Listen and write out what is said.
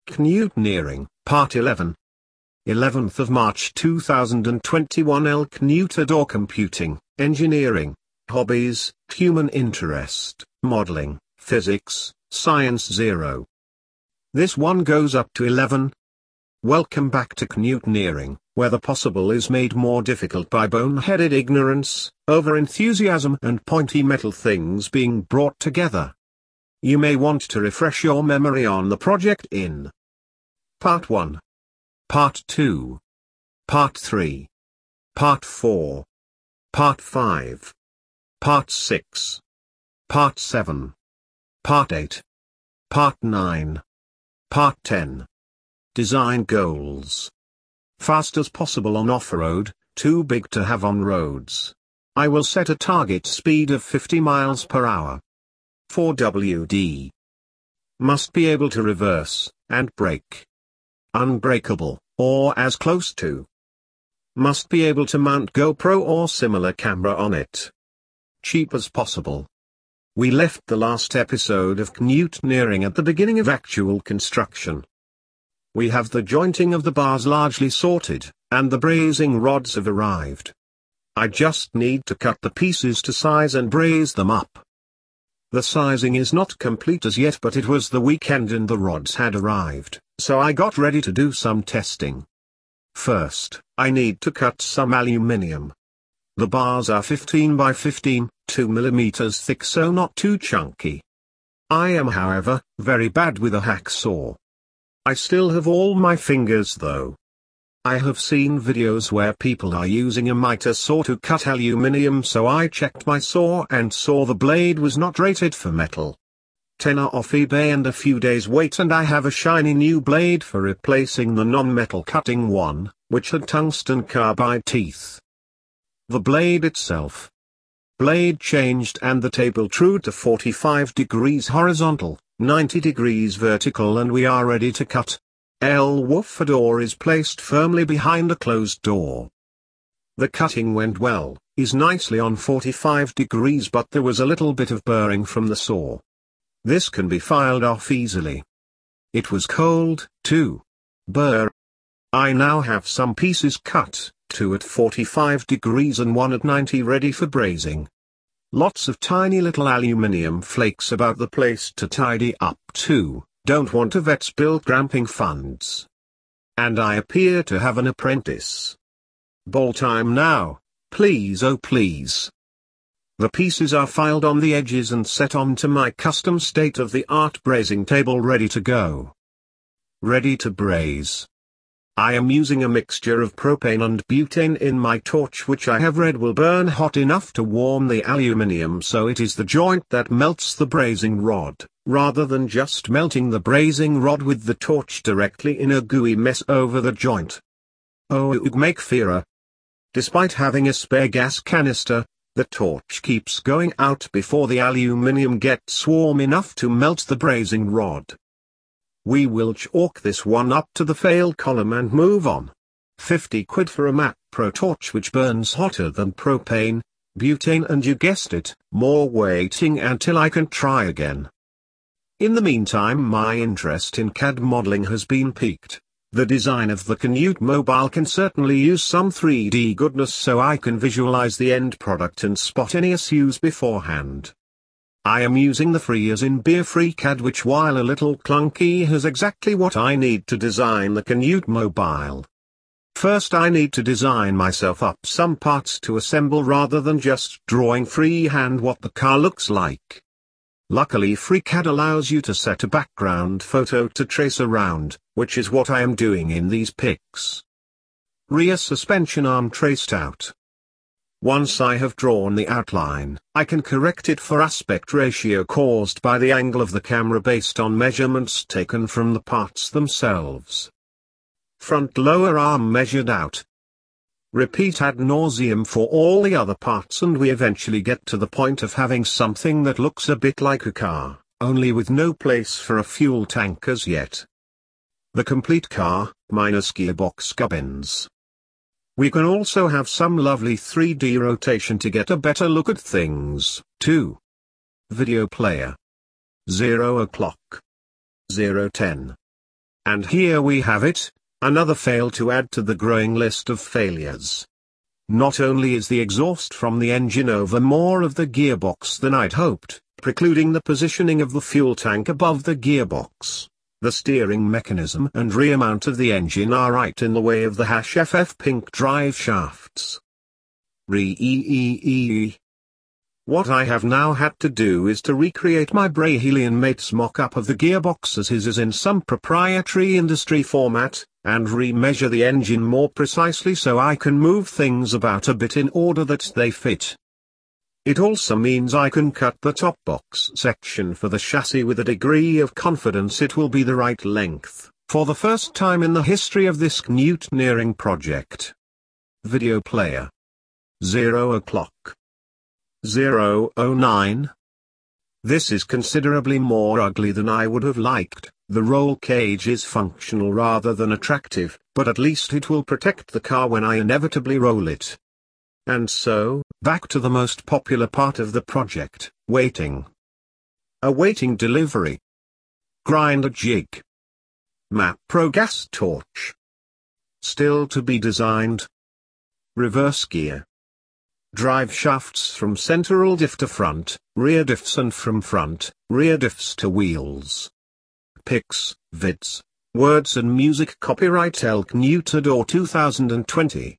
Canyoneering, Part 11. 11th of March 2021. Elk Computing, Engineering, Hobbies, Human Interest, Modeling, Physics, Science 0. This one goes up to 11. Welcome back to Canyoneering, where the possible is made more difficult by boneheaded ignorance, over-enthusiasm and pointy metal things being brought together. You may want to refresh your memory on the project in Part 1, Part 2, Part 3, Part 4, Part 5, Part 6, Part 7, Part 8, Part 9, Part 10. Design goals. Fast as possible on off-road, too big to have on roads. I will set a target speed of 50 miles per hour. 4WD. Must be able to reverse, and brake. Unbreakable, or as close to. Must be able to mount GoPro or similar camera on it. Cheap as possible. We left the last episode of Canyoneering at the beginning of actual construction. We have the jointing of the bars largely sorted, and the brazing rods have arrived. I just need to cut the pieces to size and braze them up. The sizing is not complete as yet, but it was the weekend and the rods had arrived, so I got ready to do some testing. First, I need to cut some aluminium. The bars are 15 by 15, 2 mm thick, so not too chunky. I am, however, very bad with a hacksaw. I still have all my fingers though. I have seen videos where people are using a miter saw to cut aluminium, so I checked my saw and saw the blade was not rated for metal. Tenner off eBay and a few days wait and I have a shiny new blade for replacing the non-metal cutting one, which had tungsten carbide teeth. The blade itself. Blade changed and the table true to 45 degrees horizontal, 90 degrees vertical, and we are ready to cut. Woofer door is placed firmly behind a closed door. The cutting went well, is nicely on 45 degrees, but there was a little bit of burring from the saw. This can be filed off easily. It was cold, too. Burr. I now have some pieces cut, 2 at 45 degrees and 1 at 90 ready for brazing. Lots of tiny little aluminium flakes about the place to tidy up too. Don't want to vet spill cramping funds. And I appear to have an apprentice. Ball time now, please, oh please. The pieces are filed on the edges and set onto my custom state-of-the-art brazing table, ready to go. Ready to braze. I am using a mixture of propane and butane in my torch, which I have read will burn hot enough to warm the aluminium, so it is the joint that melts the brazing rod, rather than just melting the brazing rod with the torch directly in a gooey mess over the joint. Oh, it would make fearer. Despite having a spare gas canister, the torch keeps going out before the aluminium gets warm enough to melt the brazing rod. We will chalk this one up to the fail column and move on. 50 quid for a Mac Pro torch which burns hotter than propane, butane, and you guessed it, more waiting until I can try again. In the meantime, my interest in CAD modeling has been piqued. The design of the Canyote mobile can certainly use some 3D goodness, so I can visualize the end product and spot any issues beforehand. I am using the free as in beer FreeCAD, which while a little clunky has exactly what I need to design the Canyote mobile. First I need to design myself up some parts to assemble rather than just drawing freehand what the car looks like. Luckily FreeCAD allows you to set a background photo to trace around, which is what I am doing in these pics. Rear suspension arm traced out. Once I have drawn the outline, I can correct it for aspect ratio caused by the angle of the camera based on measurements taken from the parts themselves. Front lower arm measured out. Repeat ad nauseum for all the other parts, and we eventually get to the point of having something that looks a bit like a car, only with no place for a fuel tank as yet. The complete car, minus gearbox gubbins. We can also have some lovely 3D rotation to get a better look at things, too. Video player. 0 o'clock. 0:10. And here we have it, another fail to add to the growing list of failures. Not only is the exhaust from the engine over more of the gearbox than I'd hoped, precluding the positioning of the fuel tank above the gearbox, the steering mechanism and rear mount of the engine are right in the way of the #FF pink drive shafts. What I have now had to do is to recreate my Brahilian mate's mock-up of the gearbox as his is in some proprietary industry format, and remeasure the engine more precisely so I can move things about a bit in order that they fit. It also means I can cut the top box section for the chassis with a degree of confidence it will be the right length, for the first time in the history of this mutineering project. Video player. 0:09. This is considerably more ugly than I would have liked. The roll cage is functional rather than attractive, but at least it will protect the car when I inevitably roll it. And so, back to the most popular part of the project, waiting. Awaiting delivery. Grinder jig. Map Pro gas torch. Still to be designed. Reverse gear. Drive shafts from central diff to front, rear diffs and from front, rear diffs to wheels. Pics, vids, words and music copyright Elk Nutador 2020.